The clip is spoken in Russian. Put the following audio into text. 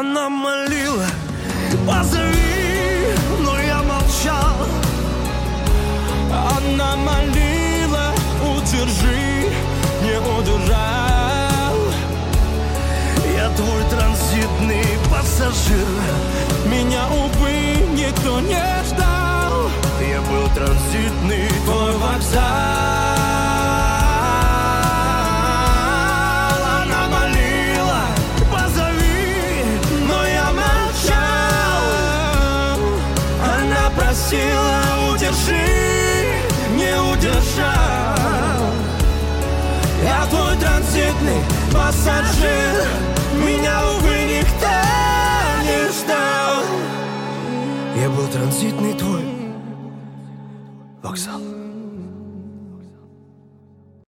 Она молила: позови, но я молчал. Она молила: удержи, не удержал. Я твой транзитный пассажир. Меня, увы, никто не ждал. Я был транзитный Твой вокзал. Она молила: позови, но я молчал. Она просила: удержи, не удержал. Я твой транзитный пассажир. Меня, увы, никто не ждал. Я был транзитный твой вокзал.